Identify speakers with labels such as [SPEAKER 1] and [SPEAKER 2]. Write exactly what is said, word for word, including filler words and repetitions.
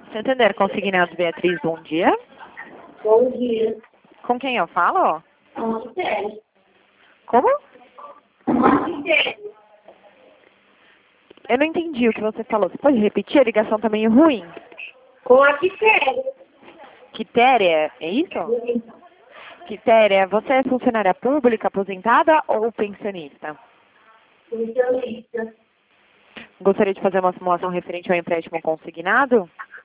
[SPEAKER 1] Santander Consignados, Beatriz, bom dia.
[SPEAKER 2] Bom dia.
[SPEAKER 1] Com quem eu falo?
[SPEAKER 2] Com a Quitéria.
[SPEAKER 1] Como?
[SPEAKER 2] Com a Quitéria.
[SPEAKER 1] Eu não entendi o que você falou. Você pode repetir? A ligação tá meio ruim.
[SPEAKER 2] Com a Quitéria.
[SPEAKER 1] Quitéria, é isso? Quitéria, você é funcionária pública, aposentada ou pensionista?
[SPEAKER 2] Pensionista.
[SPEAKER 1] Gostaria de fazer uma simulação referente ao empréstimo consignado?